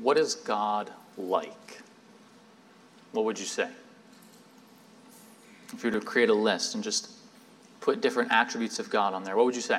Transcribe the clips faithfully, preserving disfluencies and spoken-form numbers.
what is God like? What would you say? If you were to create a list and just put different attributes of God on there, what would you say?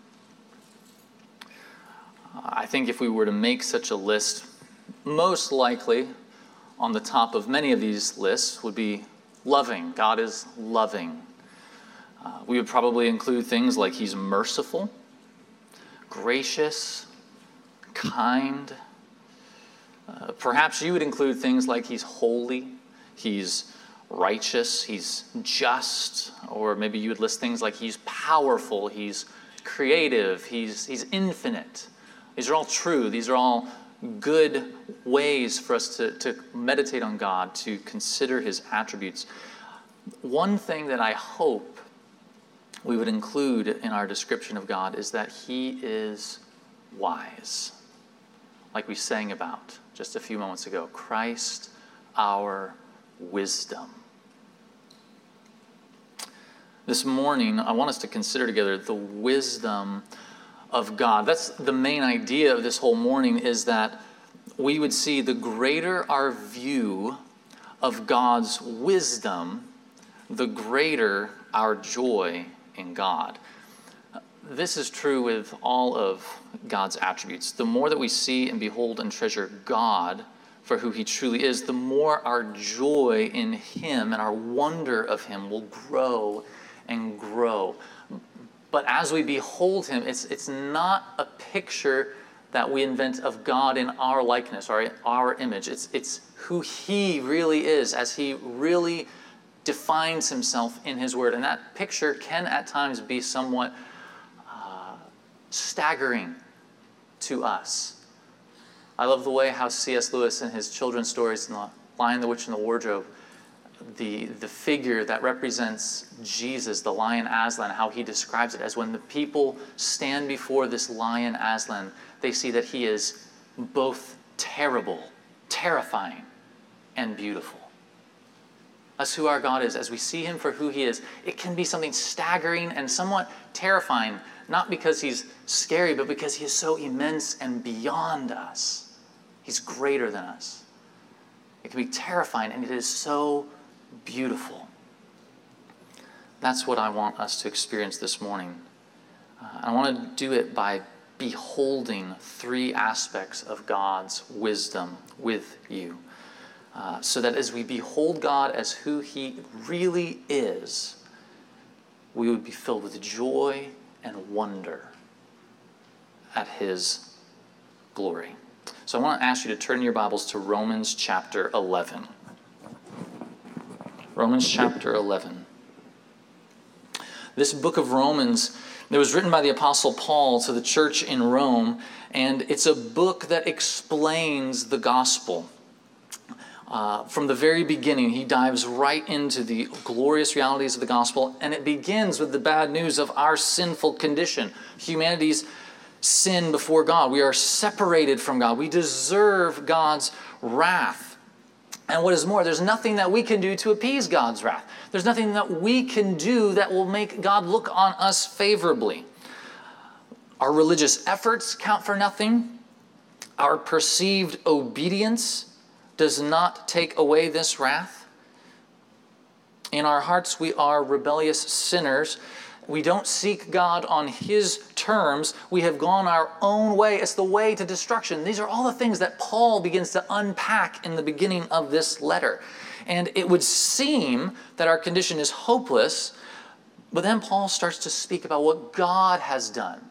I think if we were to make such a list, most likely on the top of many of these lists would be loving. God is loving. Uh, we would probably include things like he's merciful, gracious, kind. Uh, perhaps you would include things like he's holy, he's righteous, he's just, or maybe you would list things like he's powerful, he's creative, he's, he's infinite. These are all true. These are all good ways for us to, to meditate on God, to consider his attributes. One thing that I hope we would include in our description of God is that he is wise. Like we sang about just a few moments ago, Christ, our wisdom. This morning, I want us to consider together the wisdom of God. That's the main idea of this whole morning, is that we would see the greater our view of God's wisdom, the greater our joy in God. This is true with all of God's attributes. The more that we see and behold and treasure God for who he truly is, the more our joy in him and our wonder of him will grow and grow. But as we behold him, it's it's not a picture that we invent of God in our likeness or our image. It's it's who he really is, as he really defines himself in his word. And that picture can at times be somewhat uh, staggering to us. I love the way how C S Lewis in his children's stories in The Lion, the Witch, and the Wardrobe, the, the figure that represents Jesus, the lion Aslan, how he describes it as when the people stand before this lion Aslan, they see that he is both terrible, terrifying, and beautiful. That's who our God is. As we see him for who he is, it can be something staggering and somewhat terrifying, not because he's scary, but because he is so immense and beyond us. He's greater than us. It can be terrifying, and it is so beautiful. That's what I want us to experience this morning. Uh, I want to do it by beholding three aspects of God's wisdom with you. Uh, so that as we behold God as who he really is, we would be filled with joy and wonder at his glory. So I want to ask you to turn your Bibles to Romans chapter eleven. Romans chapter eleven. This book of Romans, it was written by the Apostle Paul to the church in Rome, and it's a book that explains the gospel. Uh, from the very beginning, he dives right into the glorious realities of the gospel, and it begins with the bad news of our sinful condition, humanity's sin before God. We are separated from God. We deserve God's wrath. And what is more, there's nothing that we can do to appease God's wrath. There's nothing that we can do that will make God look on us favorably. Our religious efforts count for nothing. Our perceived obedience does not take away this wrath. In our hearts, we are rebellious sinners. We don't seek God on his terms. We have gone our own way. It's the way to destruction. These are all the things that Paul begins to unpack in the beginning of this letter. And it would seem that our condition is hopeless, but then Paul starts to speak about what God has done.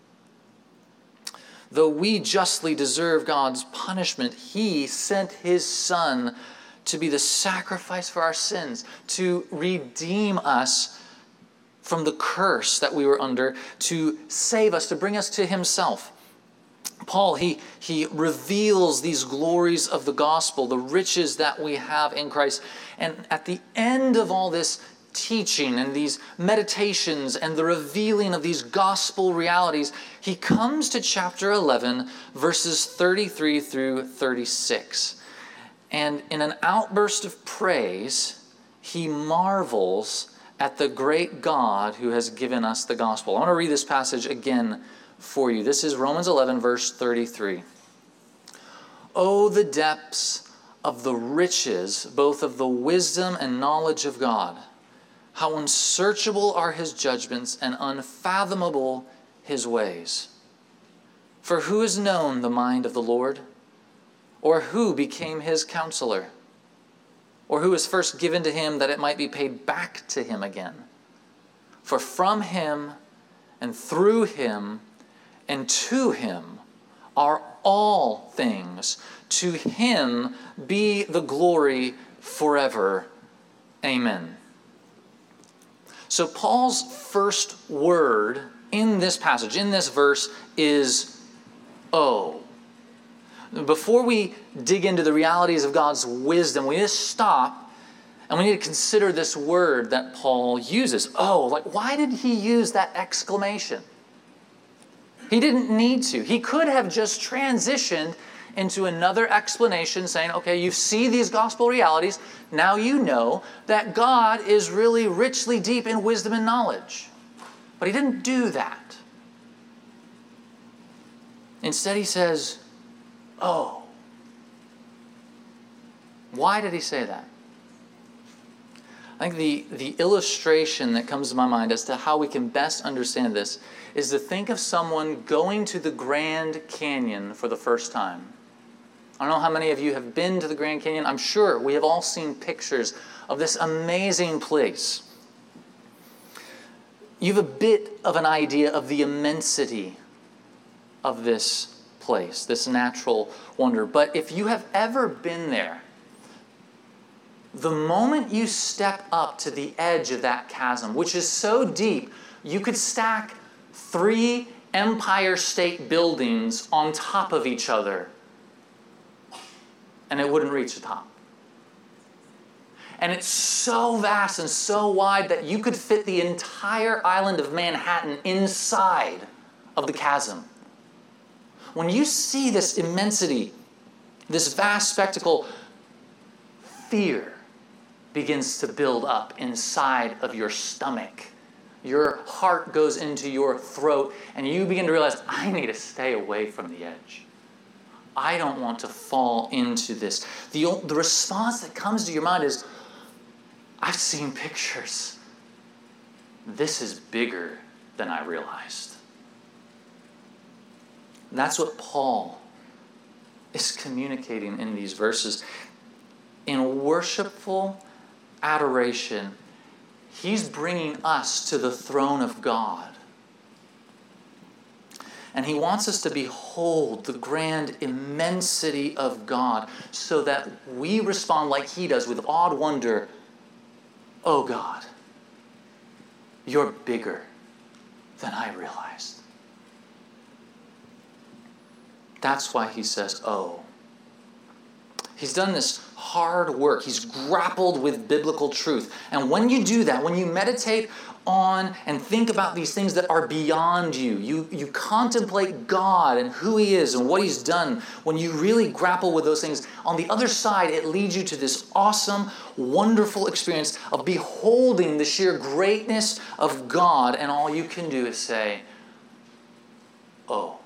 Though we justly deserve God's punishment, he sent his Son to be the sacrifice for our sins, to redeem us from the curse that we were under, to save us, to bring us to himself. Paul, he, he reveals these glories of the gospel, the riches that we have in Christ. And at the end of all this teaching and these meditations and the revealing of these gospel realities, he comes to chapter eleven, verses thirty-three through thirty-six. And in an outburst of praise, he marvels at the great God who has given us the gospel. I want to read this passage again for you. This is Romans eleven, verse thirty-three. Oh, the depths of the riches, both of the wisdom and knowledge of God. How unsearchable are his judgments and unfathomable his ways. For who has known the mind of the Lord? Or who became his counselor? Or who was first given to him that it might be paid back to him again? For from him and through him and to him are all things. To him be the glory forever. Amen. So Paul's first word in this passage, in this verse, is "oh." Before we dig into the realities of God's wisdom, we need to stop and we need to consider this word that Paul uses. Oh, like why did he use that exclamation? He didn't need to. He could have just transitioned into another explanation saying, okay, you see these gospel realities. Now you know that God is really richly deep in wisdom and knowledge. But he didn't do that. Instead, he says, oh. Why did he say that? I think the, the illustration that comes to my mind as to how we can best understand this is to think of someone going to the Grand Canyon for the first time. I don't know how many of you have been to the Grand Canyon. I'm sure we have all seen pictures of this amazing place. You have a bit of an idea of the immensity of this place, this natural wonder. But if you have ever been there, the moment you step up to the edge of that chasm, which is so deep, you could stack three Empire State Buildings on top of each other, and it wouldn't reach the top. And it's so vast and so wide that you could fit the entire island of Manhattan inside of the chasm. When you see this immensity, this vast spectacle, fear begins to build up inside of your stomach. Your heart goes into your throat, and you begin to realize, I need to stay away from the edge. I don't want to fall into this. The, the response that comes to your mind is, I've seen pictures. This is bigger than I realized. And that's what Paul is communicating in these verses. In worshipful adoration, he's bringing us to the throne of God. And he wants us to behold the grand immensity of God so that we respond like he does with awed wonder. Oh God, you're bigger than I realized. That's why he says, oh. He's done this hard work. He's grappled with biblical truth. And when you do that, when you meditate on and think about these things that are beyond you, you, you contemplate God and who he is and what he's done, when you really grapple with those things, on the other side, it leads you to this awesome, wonderful experience of beholding the sheer greatness of God, and all you can do is say, oh.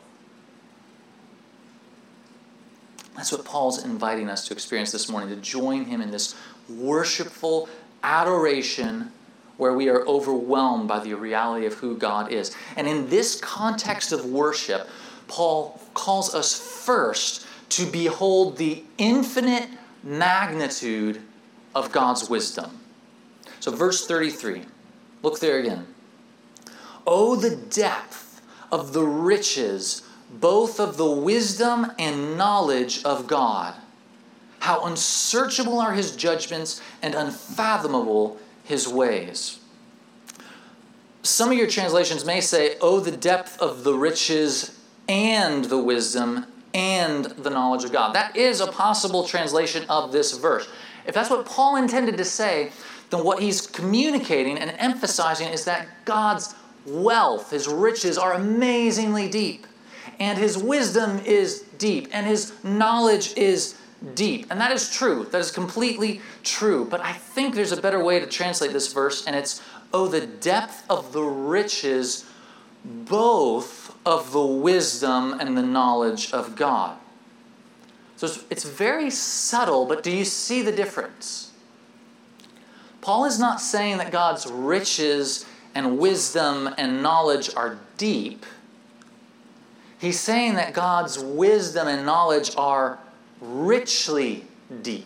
That's what Paul's inviting us to experience this morning, to join him in this worshipful adoration where we are overwhelmed by the reality of who God is. And in this context of worship, Paul calls us first to behold the infinite magnitude of God's wisdom. So verse thirty-three, look there again. Oh, the depth of the riches, both of the wisdom and knowledge of God. How unsearchable are his judgments and unfathomable his ways. Some of your translations may say, oh, the depth of the riches and the wisdom and the knowledge of God. That is a possible translation of this verse. If that's what Paul intended to say, then what he's communicating and emphasizing is that God's wealth, his riches, are amazingly deep. And his wisdom is deep. And his knowledge is deep. And that is true. That is completely true. But I think there's a better way to translate this verse, and it's, oh, the depth of the riches, both of the wisdom and the knowledge of God. So it's, it's very subtle, but do you see the difference? Paul is not saying that God's riches and wisdom and knowledge are deep. He's saying that God's wisdom and knowledge are richly deep.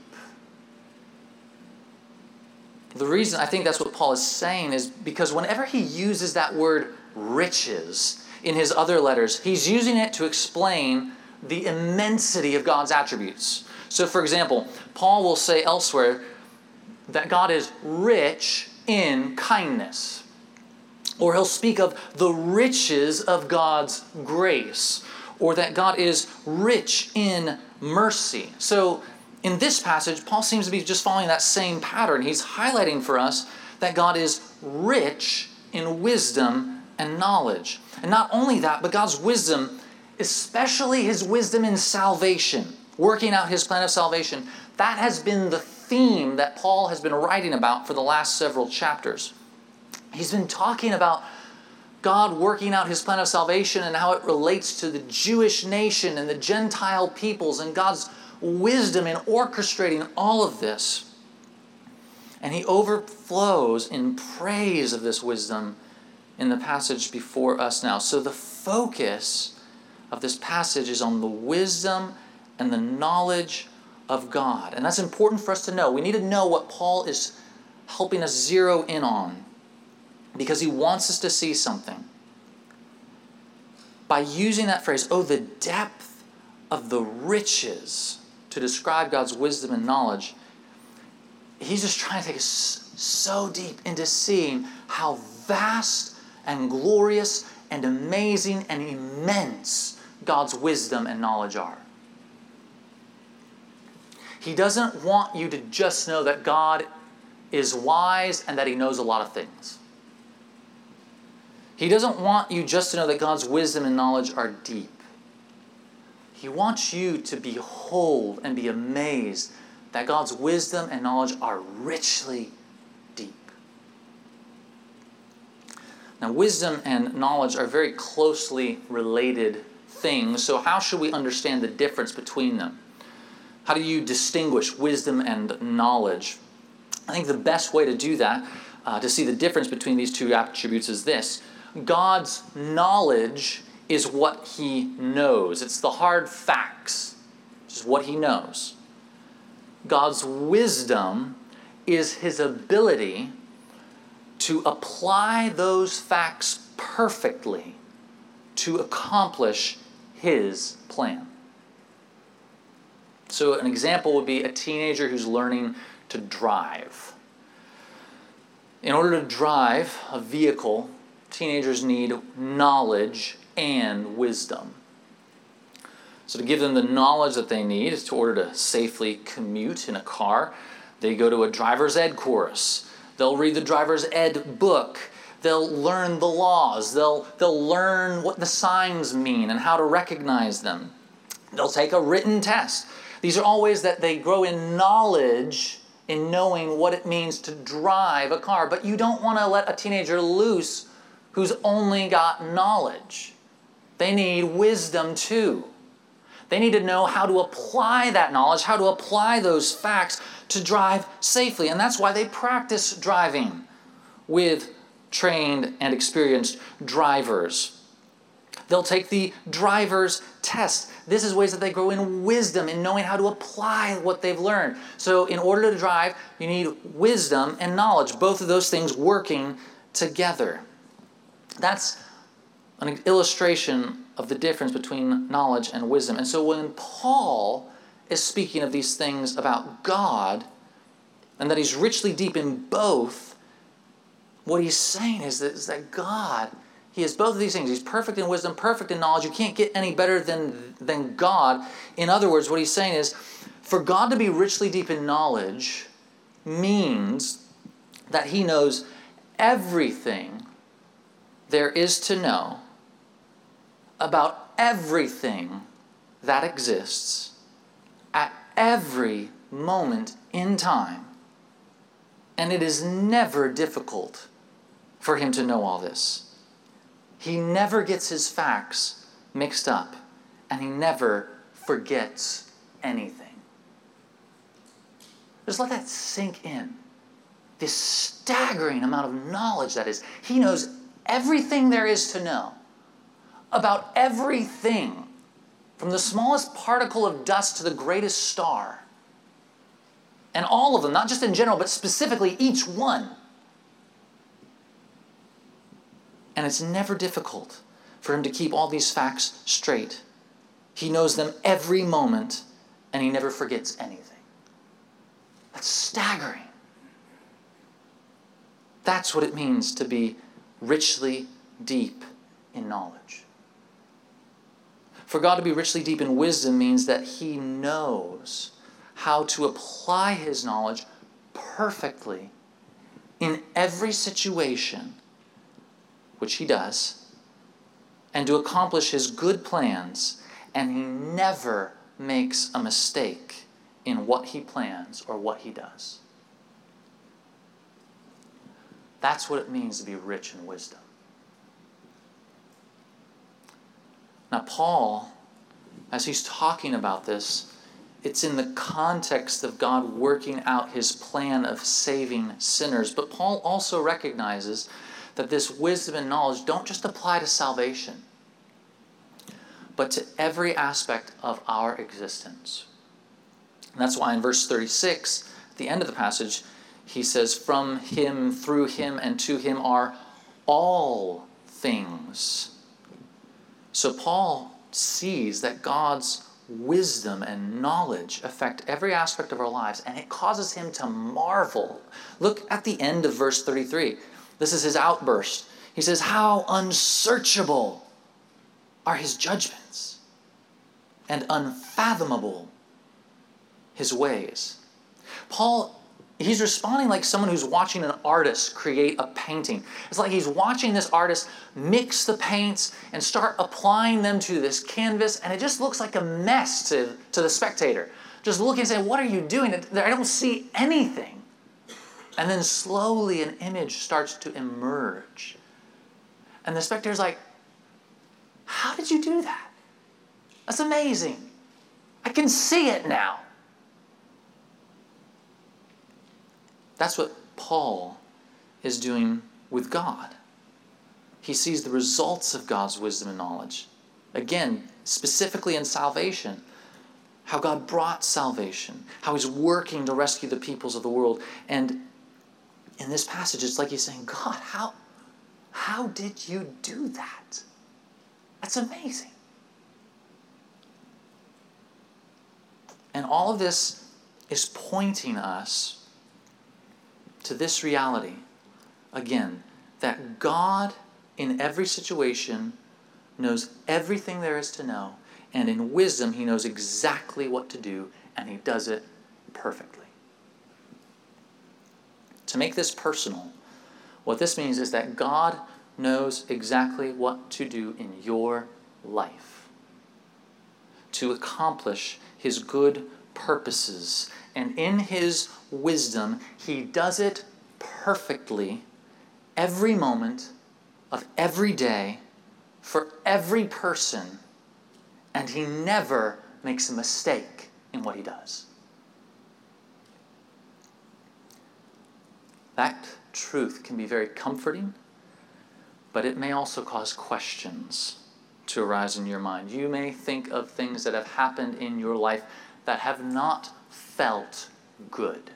The reason I think that's what Paul is saying is because whenever he uses that word riches in his other letters, he's using it to explain the immensity of God's attributes. So, for example, Paul will say elsewhere that God is rich in kindness. Or he'll speak of the riches of God's grace. Or that God is rich in mercy. So, in this passage, Paul seems to be just following that same pattern. He's highlighting for us that God is rich in wisdom and knowledge. And not only that, but God's wisdom, especially his wisdom in salvation, working out his plan of salvation, that has been the theme that Paul has been writing about for the last several chapters. He's been talking about God working out his plan of salvation and how it relates to the Jewish nation and the Gentile peoples and God's wisdom in orchestrating all of this. And he overflows in praise of this wisdom in the passage before us now. So the focus of this passage is on the wisdom and the knowledge of God. And that's important for us to know. We need to know what Paul is helping us zero in on, because he wants us to see something. By using that phrase, oh, the depth of the riches, to describe God's wisdom and knowledge, he's just trying to take us so deep into seeing how vast and glorious and amazing and immense God's wisdom and knowledge are. He doesn't want you to just know that God is wise and that he knows a lot of things. He doesn't want you just to know that God's wisdom and knowledge are deep. He wants you to behold and be amazed that God's wisdom and knowledge are richly deep. Now, wisdom and knowledge are very closely related things, so how should we understand the difference between them? How do you distinguish wisdom and knowledge? I think the best way to do that, uh, to see the difference between these two attributes, is this. God's knowledge is what he knows. It's the hard facts. It's just what he knows. God's wisdom is his ability to apply those facts perfectly to accomplish his plan. So an example would be a teenager who's learning to drive. In order to drive a vehicle, teenagers need knowledge and wisdom. So to give them the knowledge that they need is to order to safely commute in a car, they go to a driver's ed course. They'll read the driver's ed book. They'll learn the laws. They'll, they'll learn what the signs mean and how to recognize them. They'll take a written test. These are all ways that they grow in knowledge in knowing what it means to drive a car. But you don't want to let a teenager loose who's only got knowledge. They need wisdom too. They need to know how to apply that knowledge, how to apply those facts to drive safely. And that's why they practice driving with trained and experienced drivers. They'll take the driver's test. This is ways that they grow in wisdom, in knowing how to apply what they've learned. So in order to drive, you need wisdom and knowledge, both of those things working together. That's an illustration of the difference between knowledge and wisdom. And so when Paul is speaking of these things about God, and that he's richly deep in both, what he's saying is that, is that God, he has both of these things. He's perfect in wisdom, perfect in knowledge. You can't get any better than, than God. In other words, what he's saying is, for God to be richly deep in knowledge means that he knows everything there is to know about everything that exists at every moment in time. And it is never difficult for him to know all this. He never gets his facts mixed up, and he never forgets anything. Just let that sink in. This staggering amount of knowledge that is. He knows everything there is to know about everything, from the smallest particle of dust to the greatest star. And all of them, not just in general, but specifically each one. And it's never difficult for him to keep all these facts straight. He knows them every moment, and he never forgets anything. That's staggering. That's what it means to be richly deep in knowledge. For God to be richly deep in wisdom means that he knows how to apply his knowledge perfectly in every situation, which he does, and to accomplish his good plans, and he never makes a mistake in what he plans or what he does. That's what it means to be rich in wisdom. Now, Paul, as he's talking about this, it's in the context of God working out his plan of saving sinners. But Paul also recognizes that this wisdom and knowledge don't just apply to salvation, but to every aspect of our existence. And that's why in verse thirty-six, at the end of the passage, he says, from him, through him, and to him are all things. So Paul sees that God's wisdom and knowledge affect every aspect of our lives, and it causes him to marvel. Look at the end of verse thirty-three. This is his outburst. He says, how unsearchable are his judgments, and unfathomable his ways. Paul, he's responding like someone who's watching an artist create a painting. It's like he's watching this artist mix the paints and start applying them to this canvas, and it just looks like a mess to, to the spectator. Just looking and saying, what are you doing? I don't see anything. And then slowly an image starts to emerge. And the spectator's like, how did you do that? That's amazing. I can see it now. That's what Paul is doing with God. He sees the results of God's wisdom and knowledge. Again, specifically in salvation, how God brought salvation, how he's working to rescue the peoples of the world. And in this passage, it's like he's saying, God, how, how did you do that? That's amazing. And all of this is pointing us to this reality, again, that God in every situation knows everything there is to know, and in wisdom he knows exactly what to do, and he does it perfectly. To make this personal, what this means is that God knows exactly what to do in your life to accomplish his good purposes. And in his wisdom, he does it perfectly every moment of every day for every person. And he never makes a mistake in what he does. That truth can be very comforting, but it may also cause questions to arise in your mind. You may think of things that have happened in your life that have not felt good.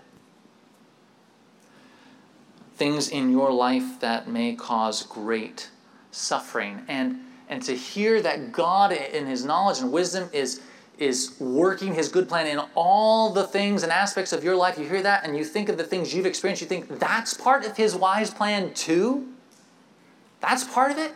Things in your life that may cause great suffering. And, and to hear that God in his knowledge and wisdom is, is working his good plan in all the things and aspects of your life. You hear that and you think of the things you've experienced. You think that's part of his wise plan too? That's part of it?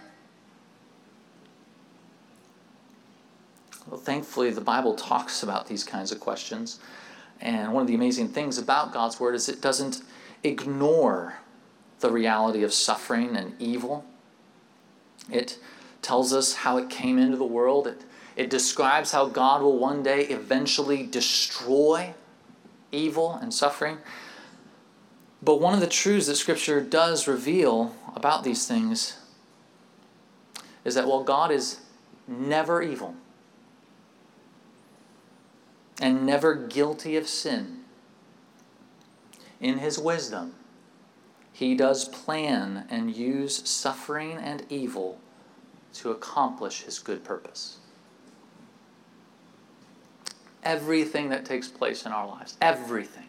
Well, thankfully, the Bible talks about these kinds of questions. And one of the amazing things about God's Word is it doesn't ignore the reality of suffering and evil. It tells us how it came into the world. It, it describes how God will one day eventually destroy evil and suffering. But one of the truths that Scripture does reveal about these things is that while God is never evil, and never guilty of sin, in his wisdom, he does plan and use suffering and evil to accomplish his good purpose. Everything that takes place in our lives, everything,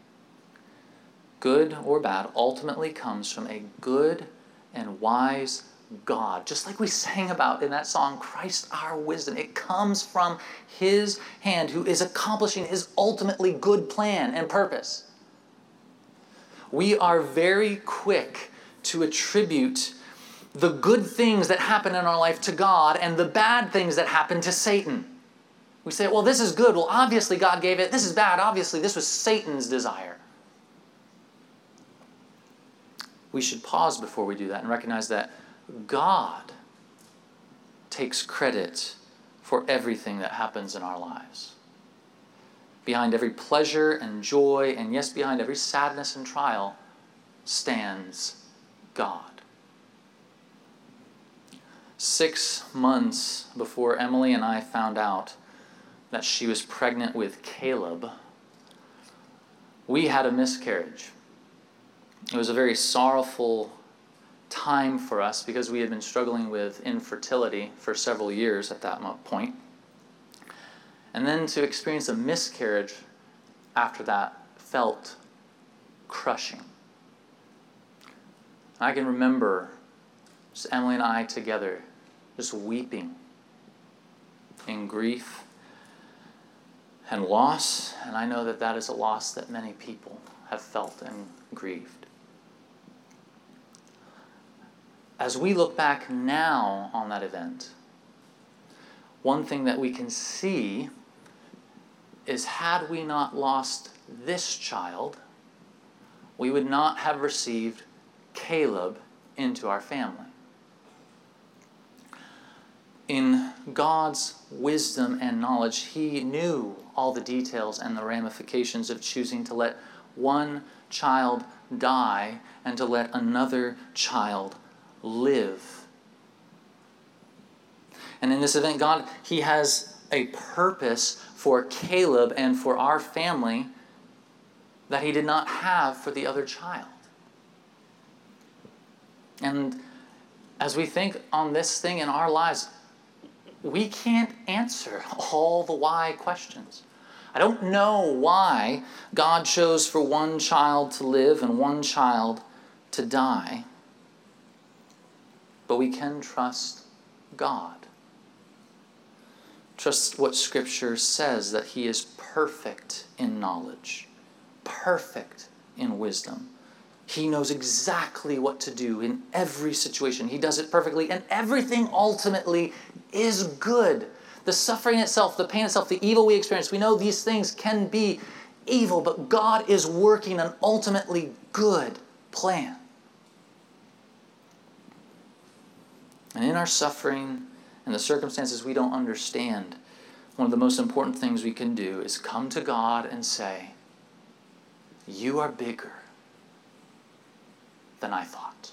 good or bad, ultimately comes from a good and wise God. Just like we sang about in that song, Christ our wisdom. It comes from his hand, who is accomplishing his ultimately good plan and purpose. We are very quick to attribute the good things that happen in our life to God and the bad things that happen to Satan. We say, well, this is good. Well, obviously God gave it. This is bad. Obviously, this was Satan's desire. We should pause before we do that and recognize that God takes credit for everything that happens in our lives. Behind every pleasure and joy, and yes, behind every sadness and trial, stands God. Six months before Emily and I found out that she was pregnant with Caleb, we had a miscarriage. It was a very sorrowful time for us because we had been struggling with infertility for several years at that point. And then to experience a miscarriage after that felt crushing. I can remember just Emily and I together just weeping in grief and loss, and I know that that is a loss that many people have felt and grieved. As we look back now on that event, one thing that we can see is had we not lost this child, we would not have received Caleb into our family. In God's wisdom and knowledge, he knew all the details and the ramifications of choosing to let one child die and to let another child live. And in this event, God, he has a purpose for Caleb and for our family that he did not have for the other child. And as we think on this thing in our lives, we can't answer all the why questions. I don't know why God chose for one child to live and one child to die. But we can trust God. Trust what Scripture says, that he is perfect in knowledge, perfect in wisdom. He knows exactly what to do in every situation. He does it perfectly, and everything ultimately is good. The suffering itself, the pain itself, the evil we experience, we know these things can be evil, but God is working an ultimately good plan. And in our suffering and the circumstances we don't understand, one of the most important things we can do is come to God and say, you are bigger than I thought.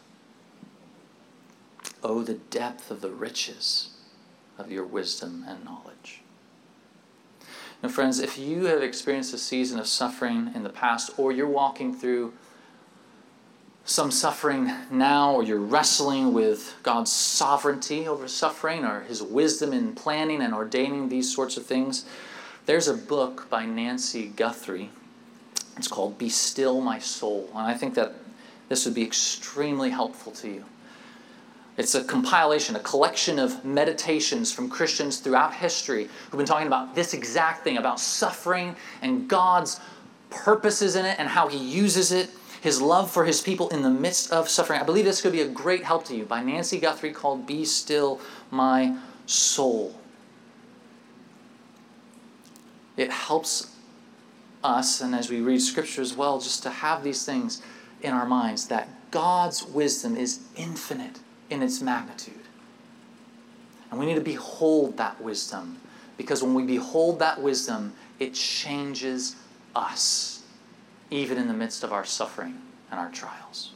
Oh, the depth of the riches of your wisdom and knowledge. Now, friends, if you have experienced a season of suffering in the past, or you're walking through some suffering now, or you're wrestling with God's sovereignty over suffering, or his wisdom in planning and ordaining these sorts of things, there's a book by Nancy Guthrie. It's called Be Still, My Soul. And I think that this would be extremely helpful to you. It's a compilation, a collection of meditations from Christians throughout history who've been talking about this exact thing, about suffering and God's purposes in it and how he uses it, his love for his people in the midst of suffering. I believe this could be a great help to you, by Nancy Guthrie, called Be Still, My Soul. It helps us, and as we read Scripture as well, just to have these things in our minds, that God's wisdom is infinite in its magnitude. And we need to behold that wisdom, because when we behold that wisdom, it changes us, even in the midst of our suffering and our trials.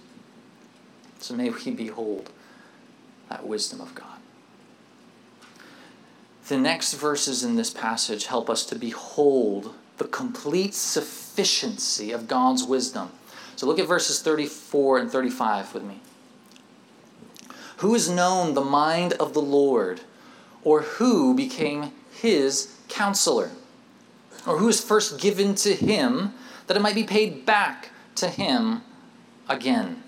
So may we behold that wisdom of God. The next verses in this passage help us to behold the complete sufficiency of God's wisdom. So look at verses thirty-four and thirty-five with me. Who has known the mind of the Lord, or who became his counselor? Or who is first given to him that it might be paid back to him again?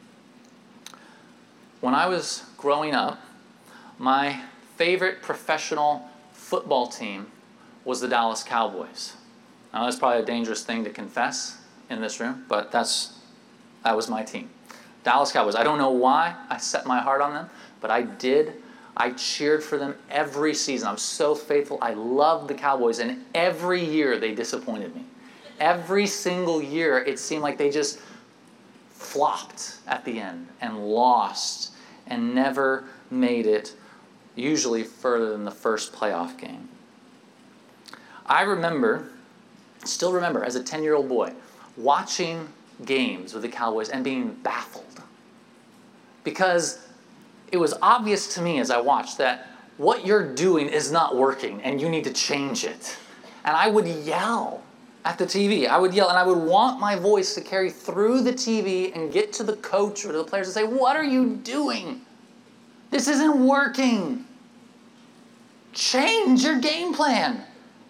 When I was growing up, my favorite professional football team was the Dallas Cowboys. Now, that's probably a dangerous thing to confess in this room, but that's that was my team. Dallas Cowboys. I don't know why I set my heart on them, but I did. I cheered for them every season. I was so faithful. I loved the Cowboys, and every year they disappointed me. Every single year it seemed like they just flopped at the end and lost and never made it, usually further than the first playoff game. I remember, still remember, as a ten-year-old boy, watching games with the Cowboys and being baffled. Because it was obvious to me as I watched that what you're doing is not working and you need to change it. And I would yell at the T V. I would yell, and I would want my voice to carry through the T V and get to the coach or to the players and say, "What are you doing? This isn't working. Change your game plan."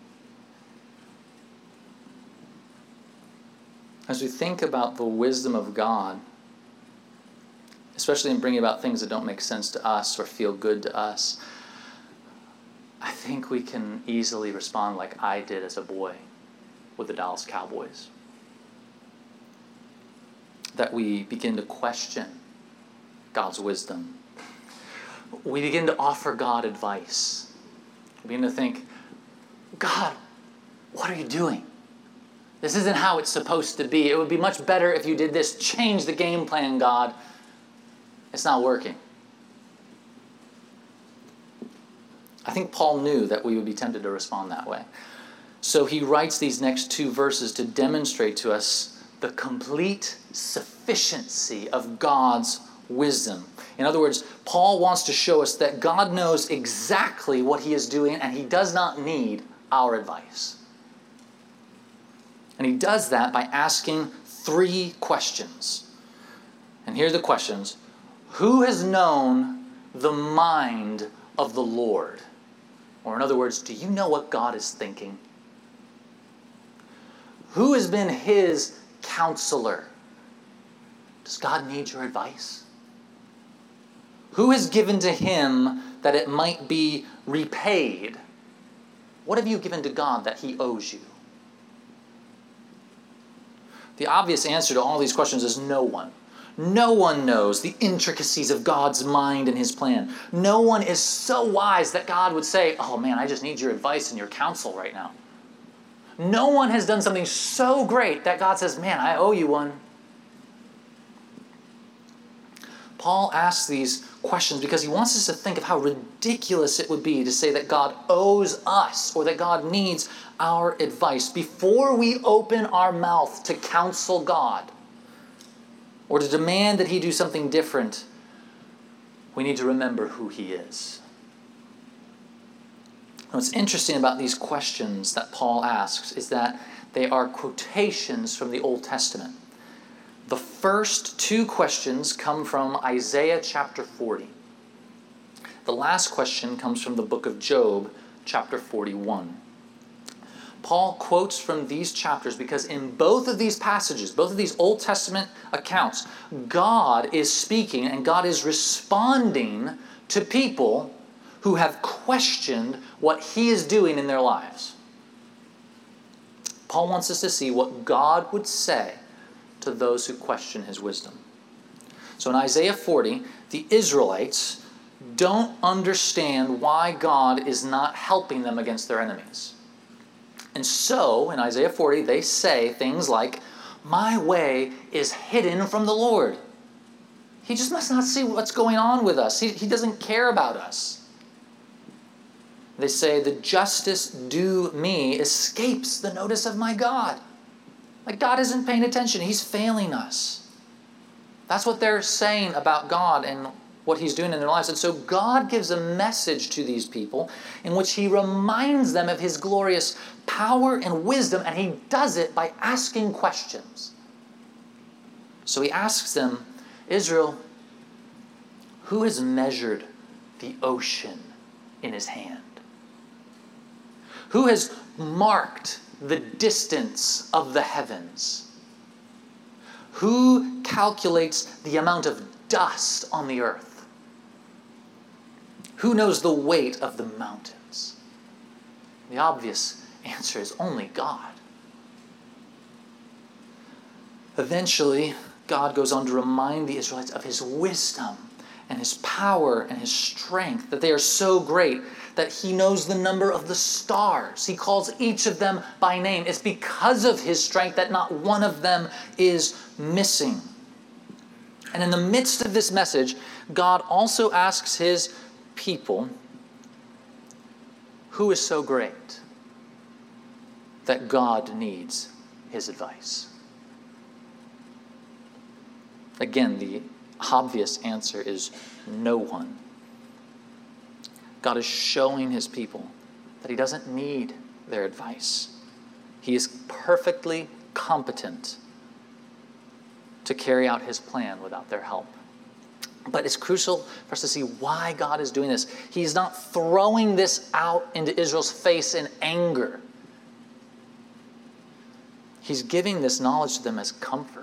As we think about the wisdom of God, especially in bringing about things that don't make sense to us or feel good to us, I think we can easily respond like I did as a boy with the Dallas Cowboys. That we begin to question God's wisdom. We begin to offer God advice. We begin to think, "God, what are you doing? This isn't how it's supposed to be. It would be much better if you did this. Change the game plan, God. It's not working." I think Paul knew that we would be tempted to respond that way. So he writes these next two verses to demonstrate to us the complete sufficiency of God's wisdom. In other words, Paul wants to show us that God knows exactly what he is doing and he does not need our advice. And he does that by asking three questions. And here are the questions. Who has known the mind of the Lord? Or in other words, do you know what God is thinking? Who has been his counselor? Does God need your advice? Who has given to him that it might be repaid? What have you given to God that he owes you? The obvious answer to all these questions is no one. No one knows the intricacies of God's mind and his plan. No one is so wise that God would say, "Oh man, I just need your advice and your counsel right now." No one has done something so great that God says, "Man, I owe you one." Paul asks these questions because he wants us to think of how ridiculous it would be to say that God owes us or that God needs our advice. Before we open our mouth to counsel God or to demand that he do something different, we need to remember who he is. What's interesting about these questions that Paul asks is that they are quotations from the Old Testament. The first two questions come from Isaiah chapter forty. The last question comes from the book of Job, chapter forty-one. Paul quotes from these chapters because in both of these passages, both of these Old Testament accounts, God is speaking and God is responding to people who have questioned what he is doing in their lives. Paul wants us to see what God would say to those who question his wisdom. So in Isaiah forty, the Israelites don't understand why God is not helping them against their enemies. And so, in Isaiah forty, they say things like, "My way is hidden from the Lord. He just must not see what's going on with us. He, he doesn't care about us." They say, "The justice due me escapes the notice of my God." Like God isn't paying attention. He's failing us. That's what they're saying about God. And what he's doing in their lives. And so God gives a message to these people in which he reminds them of his glorious power and wisdom, and he does it by asking questions. So he asks them, Israel, who has measured the ocean in his hand? Who has marked the distance of the heavens? Who calculates the amount of dust on the earth? Who knows the weight of the mountains? The obvious answer is only God. Eventually, God goes on to remind the Israelites of his wisdom and his power and his strength, that they are so great that he knows the number of the stars. He calls each of them by name. It's because of his strength that not one of them is missing. And in the midst of this message, God also asks his people, who is so great that God needs his advice? Again, the obvious answer is no one. God is showing his people that he doesn't need their advice. He is perfectly competent to carry out his plan without their help. But it's crucial for us to see why God is doing this. He's not throwing this out into Israel's face in anger. He's giving this knowledge to them as comfort.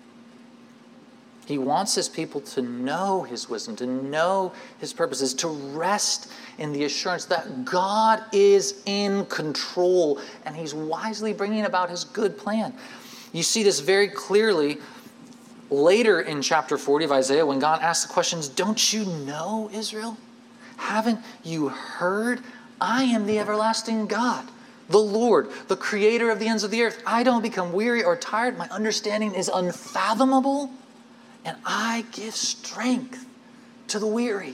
He wants his people to know his wisdom, to know his purposes, to rest in the assurance that God is in control and he's wisely bringing about his good plan. You see this very clearly later in chapter forty of Isaiah when God asks the questions, don't you know, Israel? Haven't you heard? I am the everlasting God, the Lord, the creator of the ends of the earth. I don't become weary or tired. My understanding is unfathomable. And I give strength to the weary.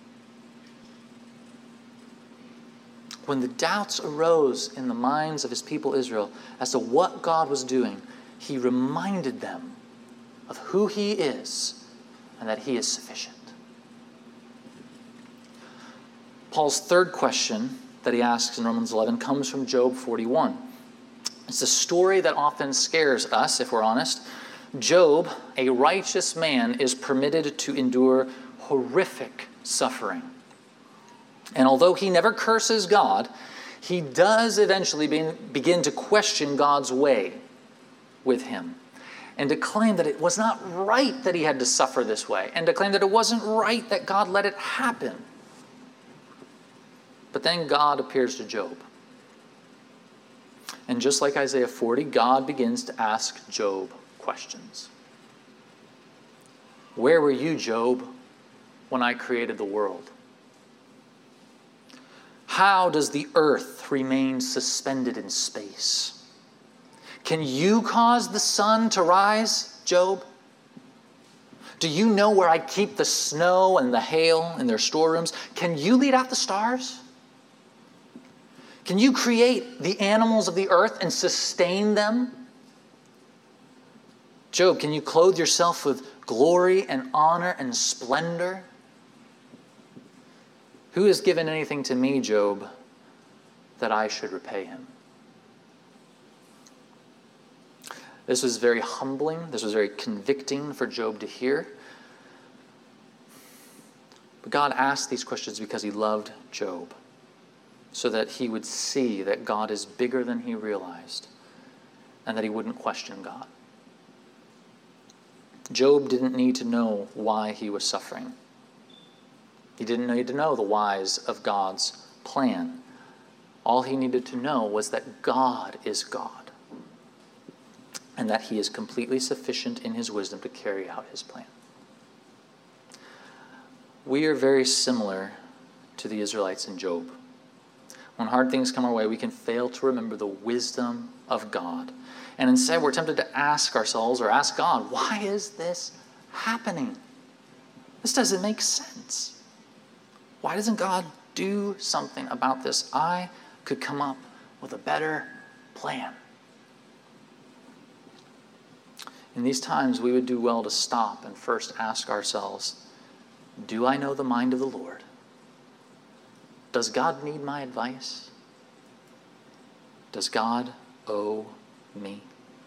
When the doubts arose in the minds of his people Israel as to what God was doing, he reminded them of who he is and that he is sufficient. Paul's third question that he asks in Romans eleven comes from Job forty-one. It's a story that often scares us, if we're honest. Job, a righteous man, is permitted to endure horrific suffering. And although he never curses God, he does eventually be, begin to question God's way with him and to claim that it was not right that he had to suffer this way and to claim that it wasn't right that God let it happen. But then God appears to Job. And just like Isaiah forty, God begins to ask Job questions. Where were you, Job, when I created the world? How does the earth remain suspended in space? Can you cause the sun to rise, Job? Do you know where I keep the snow and the hail in their storerooms? Can you lead out the stars? Can you create the animals of the earth and sustain them? Job, can you clothe yourself with glory and honor and splendor? Who has given anything to me, Job, that I should repay him? This was very humbling. This was very convicting for Job to hear. But God asked these questions because he loved Job, so that he would see that God is bigger than he realized and that he wouldn't question God. Job didn't need to know why he was suffering. He didn't need to know the whys of God's plan. All he needed to know was that God is God and that he is completely sufficient in his wisdom to carry out his plan. We are very similar to the Israelites in Job. When hard things come our way, we can fail to remember the wisdom of God. And instead, we're tempted to ask ourselves or ask God, why is this happening? This doesn't make sense. Why doesn't God do something about this? I could come up with a better plan. In these times, we would do well to stop and first ask ourselves, Do I know the mind of the Lord? Does God need my advice? Does God owe me?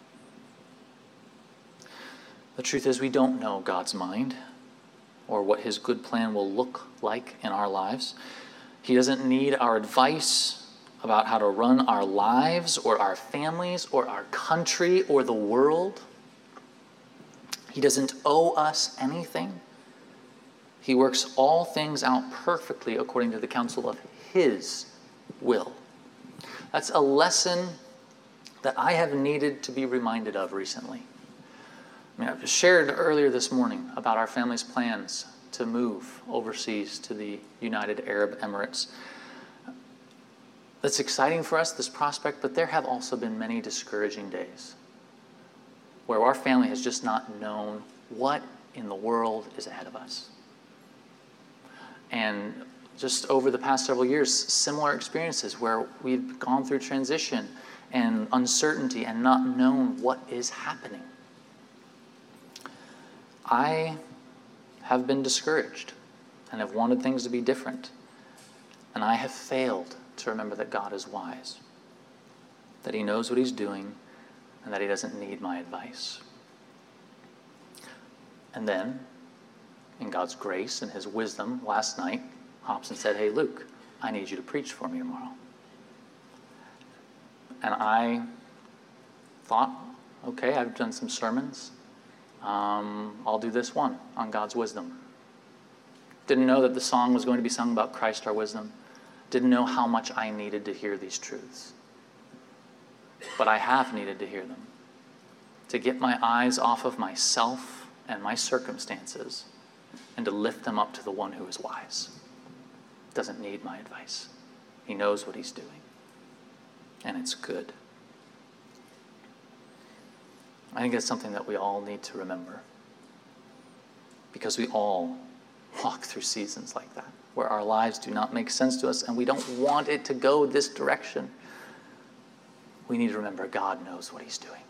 The truth is, we don't know God's mind or what his good plan will look like in our lives. He doesn't need our advice about how to run our lives or our families or our country or the world. He doesn't owe us anything. He works all things out perfectly according to the counsel of his will. That's a lesson that I have needed to be reminded of recently. I mean, I shared earlier this morning about our family's plans to move overseas to the United Arab Emirates. That's exciting for us, this prospect, but there have also been many discouraging days where our family has just not known what in the world is ahead of us. And just over the past several years, similar experiences where we've gone through transition and uncertainty and not known what is happening. I have been discouraged and have wanted things to be different. And I have failed to remember that God is wise, that he knows what he's doing, and that he doesn't need my advice. And then, in God's grace and his wisdom, last night, Hobson said, "Hey, Luke, I need you to preach for me tomorrow." And I thought, okay, I've done some sermons. Um, I'll do this one on God's wisdom. Didn't know that the song was going to be sung about Christ our wisdom. Didn't know how much I needed to hear these truths. But I have needed to hear them. To get my eyes off of myself and my circumstances and to lift them up to the one who is wise. Doesn't need my advice. He knows what he's doing. And it's good. I think that's something that we all need to remember. Because we all walk through seasons like that, where our lives do not make sense to us and we don't want it to go this direction. We need to remember God knows what he's doing.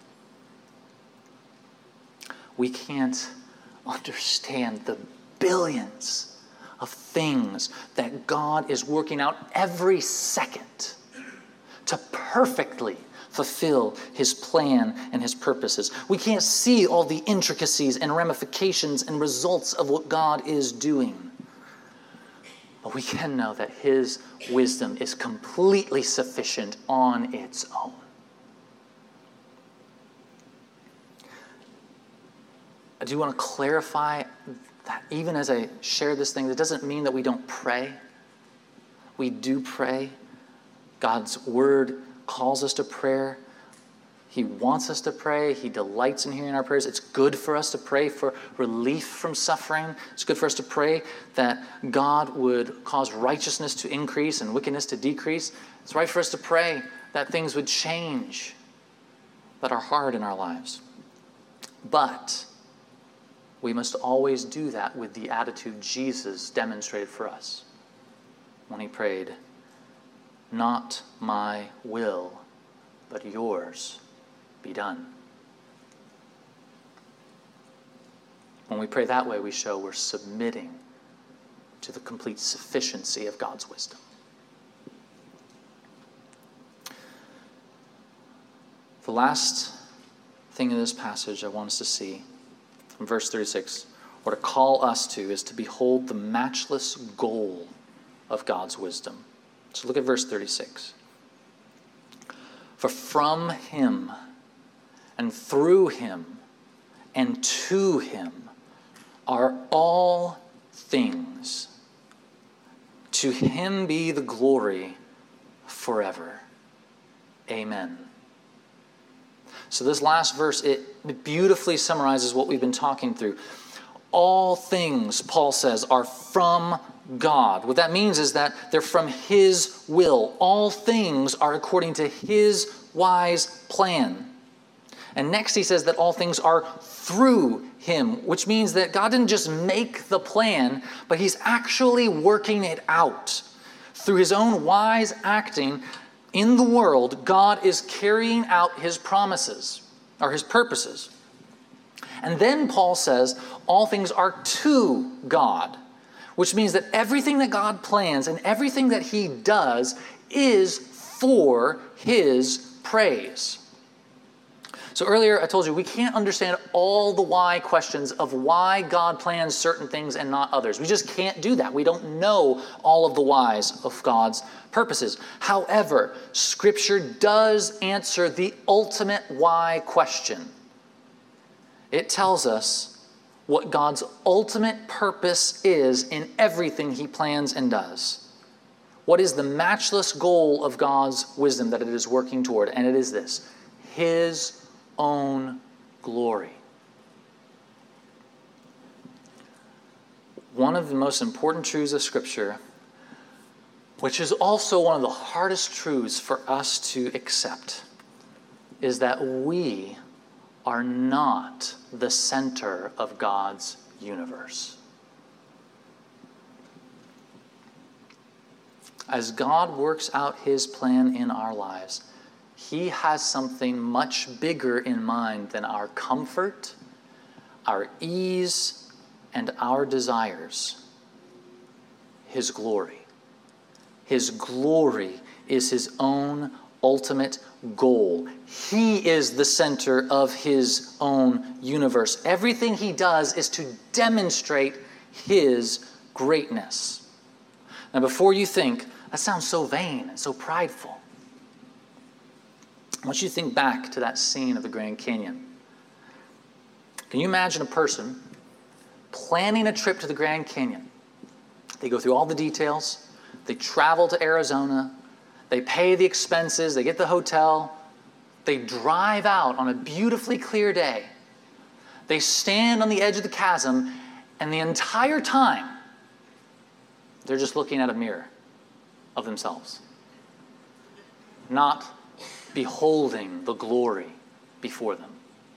We can't understand the billions of things that God is working out every second to perfectly fulfill his plan and his purposes. We can't see all the intricacies and ramifications and results of what God is doing. But we can know that his wisdom is completely sufficient on its own. I do want to clarify that even as I share this thing, that doesn't mean that we don't pray. We do pray. God's word calls us to prayer. He wants us to pray. He delights in hearing our prayers. It's good for us to pray for relief from suffering. It's good for us to pray that God would cause righteousness to increase and wickedness to decrease. It's right for us to pray that things would change that are hard in our lives. But we must always do that with the attitude Jesus demonstrated for us when he prayed, "Not my will, but yours be done." When we pray that way, we show we're submitting to the complete sufficiency of God's wisdom. The last thing in this passage I want us to see in verse thirty-six, or to call us to, is to behold the matchless goal of God's wisdom. So look at verse thirty-six. For from him and through him and to him are all things. To him be the glory forever. Amen. So this last verse, it beautifully summarizes what we've been talking through. All things, Paul says, are from God. What that means is that they're from his will. All things are according to his wise plan. And next he says that all things are through him, which means that God didn't just make the plan, but he's actually working it out. Through his own wise acting in the world, God is carrying out his promises, or his purposes. And then Paul says all things are to God. which means that everything that God plans and everything that he does is for his praise. So earlier I told you we can't understand all the why questions of why God plans certain things and not others. We just can't do that. We don't know all of the whys of God's purposes. However, Scripture does answer the ultimate why question. It tells us what God's ultimate purpose is in everything he plans and does. What is the matchless goal of God's wisdom that it is working toward? And it is this: his own glory. One of the most important truths of Scripture, which is also one of the hardest truths for us to accept, is that we are not the center of God's universe. As God works out his plan in our lives, he has something much bigger in mind than our comfort, our ease, and our desires. His glory. His glory is his own ultimate goal. He is the center of his own universe. Everything he does is to demonstrate his greatness. Now, before you think, that sounds so vain and so prideful, I want you to think back to that scene of the Grand Canyon. Can you imagine a person planning a trip to the Grand Canyon? They go through all the details. They travel to Arizona. They pay the expenses. They get the hotel. They drive out on a beautifully clear day. They stand on the edge of the chasm, and the entire time, they're just looking at a mirror of themselves, not beholding the glory before them.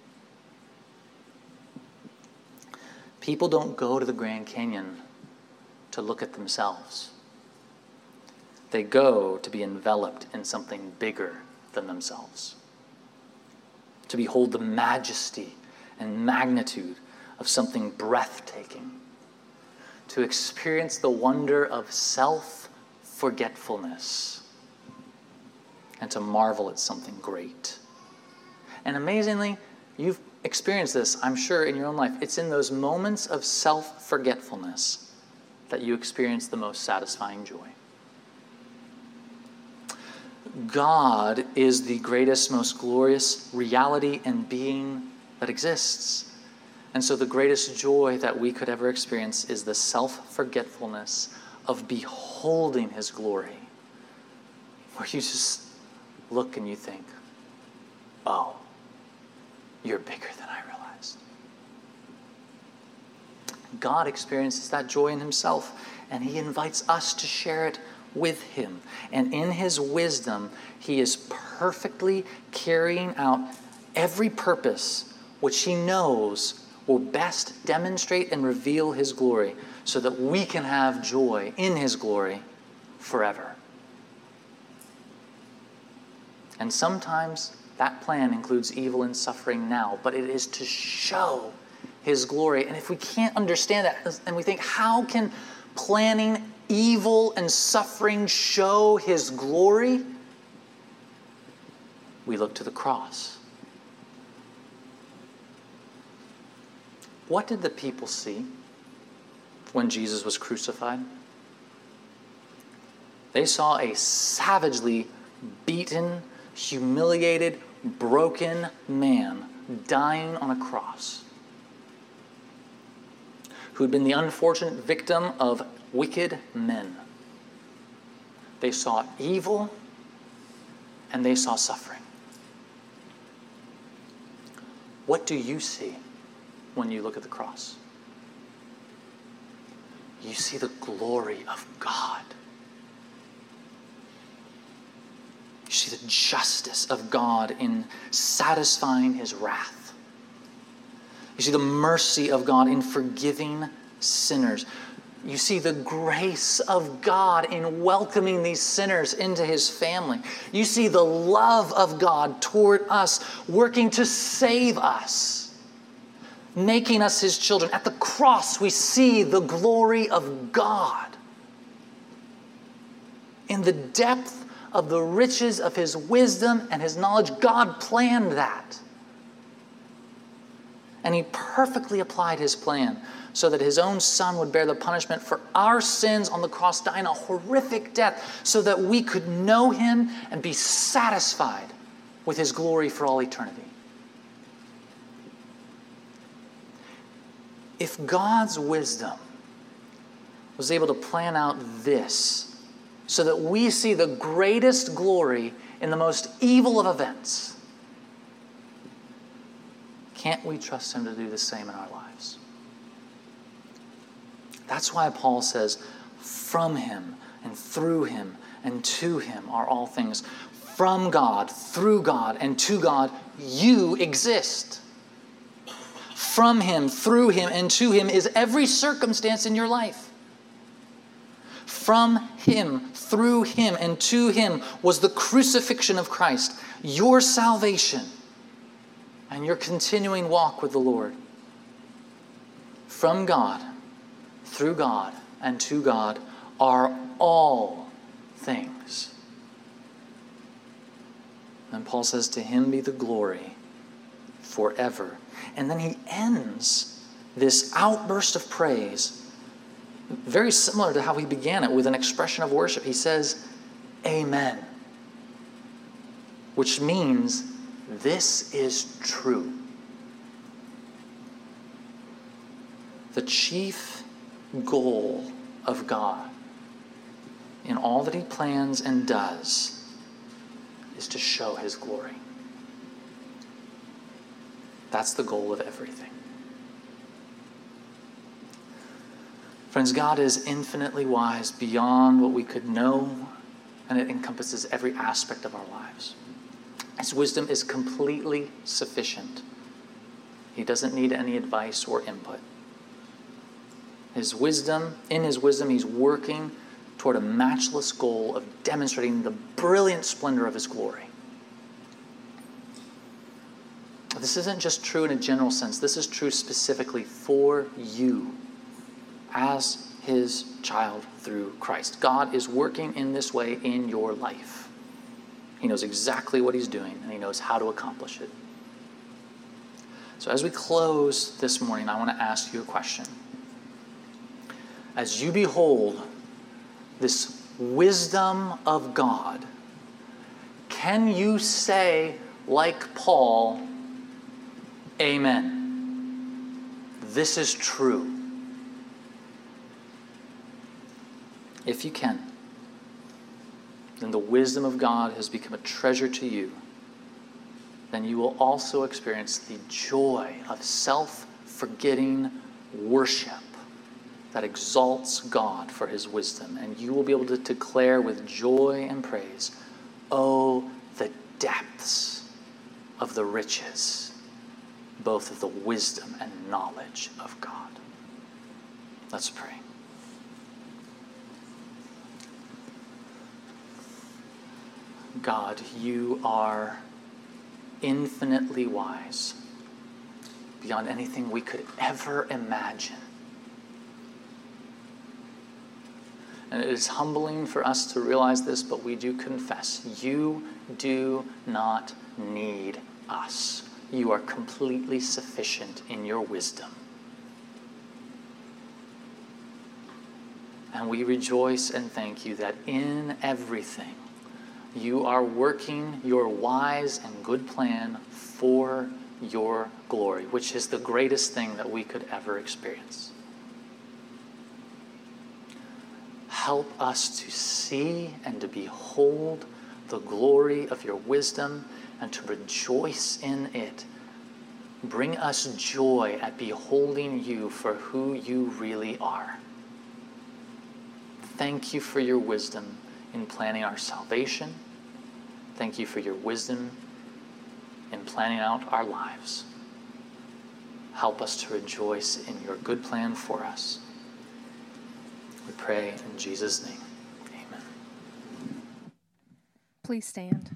People don't go to the Grand Canyon to look at themselves. They go to be enveloped in something bigger than themselves, to behold the majesty and magnitude of something breathtaking, to experience the wonder of self-forgetfulness, and to marvel at something great. And amazingly, you've experienced this, I'm sure, in your own life. It's in those moments of self-forgetfulness that you experience the most satisfying joy. God is the greatest, most glorious reality and being that exists. And so the greatest joy that we could ever experience is the self-forgetfulness of beholding his glory, where you just look and you think, oh, you're bigger than I realized. God experiences that joy in himself, and he invites us to share it with him. And in his wisdom, he is perfectly carrying out every purpose which he knows will best demonstrate and reveal his glory, so that we can have joy in his glory forever. And sometimes that plan includes evil and suffering now, but it is to show his glory. And if we can't understand that, and we think, how can planning evil and suffering show his glory? We look to the cross. What did the people see when Jesus was crucified? They saw a savagely beaten, humiliated, broken man dying on a cross, who had been the unfortunate victim of wicked men. They saw evil and they saw suffering. What do you see when you look at the cross? You see the glory of God. You see the justice of God in satisfying his wrath. You see the mercy of God in forgiving sinners. You see the grace of God in welcoming these sinners into his family. You see the love of God toward us, working to save us. making us his children. At the cross, we see the glory of God. In the depth of the riches of his wisdom and his knowledge, God planned that. And he perfectly applied his plan so that his own son would bear the punishment for our sins on the cross, dying a horrific death, so that we could know him and be satisfied with his glory for all eternity. If God's wisdom was able to plan out this so that we see the greatest glory in the most evil of events, can't we trust him to do the same in our lives? That's why Paul says, from him and through him and to him are all things. From God, through God, and to God, you exist. From him, through him, and to him is every circumstance in your life. From him, through him, and to him was the crucifixion of Christ, your salvation, and your continuing walk with the Lord. From God, through God, and to God are all things. And Paul says, to him be the glory forever. And then he ends this outburst of praise, very similar to how he began it, with an expression of worship. He says, Amen. Which means, this is true. The chief goal of God in all that he plans and does is to show his glory. That's the goal of everything. Friends, God is infinitely wise beyond what we could know, and it encompasses every aspect of our lives. His wisdom is completely sufficient. He doesn't need any advice or input. His wisdom, in his wisdom, he's working toward a matchless goal of demonstrating the brilliant splendor of his glory. This isn't just true in a general sense. This is true specifically for you as his child through Christ. God is working in this way in your life. He knows exactly what he's doing, and he knows how to accomplish it. So as we close this morning, I want to ask you a question. As you behold this wisdom of God, can you say, like Paul, Amen? This is true. If you can, then the wisdom of God has become a treasure to you. Then you will also experience the joy of self-forgetting worship that exalts God for his wisdom. And you will be able to declare with joy and praise, oh, the depths of the riches, both of the wisdom and knowledge of God. Let's pray. God, you are infinitely wise, beyond anything we could ever imagine. And it is humbling for us to realize this, but we do confess, you do not need us. You are completely sufficient in your wisdom. And we rejoice and thank you that in everything, you are working your wise and good plan for your glory, which is the greatest thing that we could ever experience. Help us to see and to behold the glory of your wisdom and to rejoice in it. Bring us joy at beholding you for who you really are. Thank you for your wisdom in planning our salvation. Thank you for your wisdom in planning out our lives. Help us to rejoice in your good plan for us. We pray in Jesus' name. Amen. Please stand.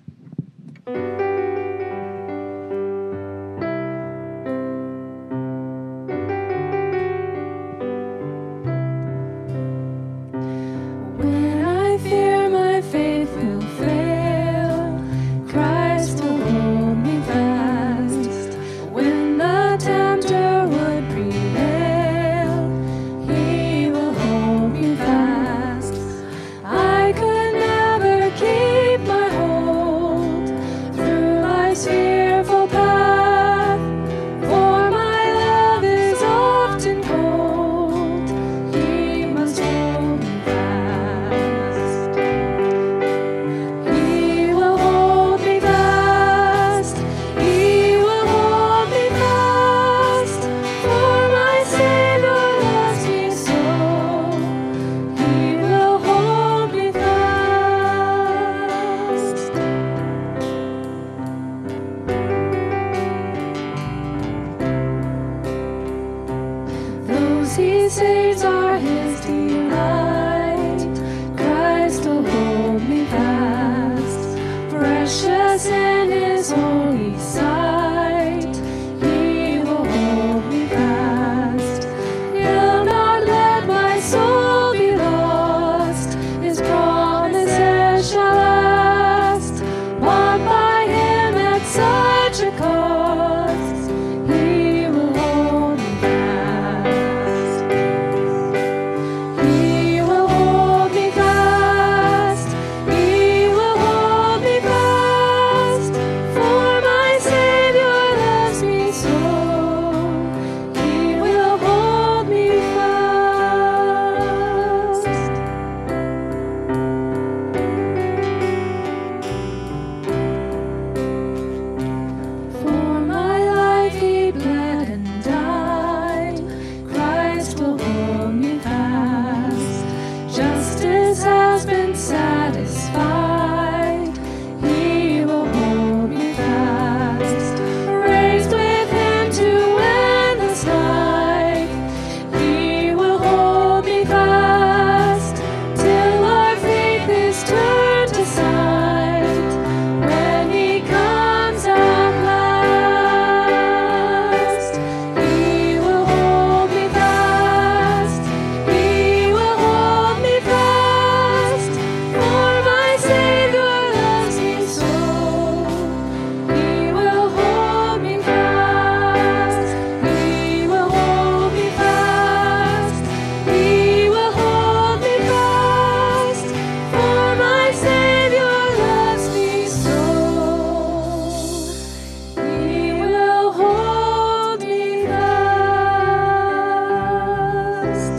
His saints are His delight. Christ will hold me fast, precious in His holy sight. He will hold me fast. He'll not let my soul be lost. His promises shall last. Bought by Him at such a cost. He will hold me fast. He will hold me fast. He will hold me fast. For my Savior loves me so. He will hold me fast. For my life He bled and died. Christ will hold me fast. Justice has been satisfied. He will hold me fast. Raised with Him to endless life. He will hold me fast till our faith is turned to sight. When He comes at last, He will hold me fast. He will hold me fast. For my Savior loves me so. He will hold me fast. He will hold me fast. He will hold me fast. For my Savior loves me so. He will hold me fast.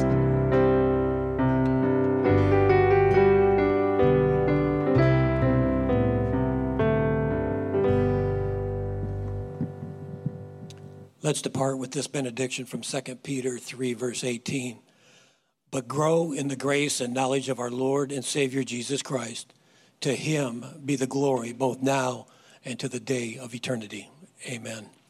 Let's depart with this benediction from Second Peter three, verse eighteen. But grow in the grace and knowledge of our Lord and Savior Jesus Christ. To Him be the glory both now and to the day of eternity. Amen.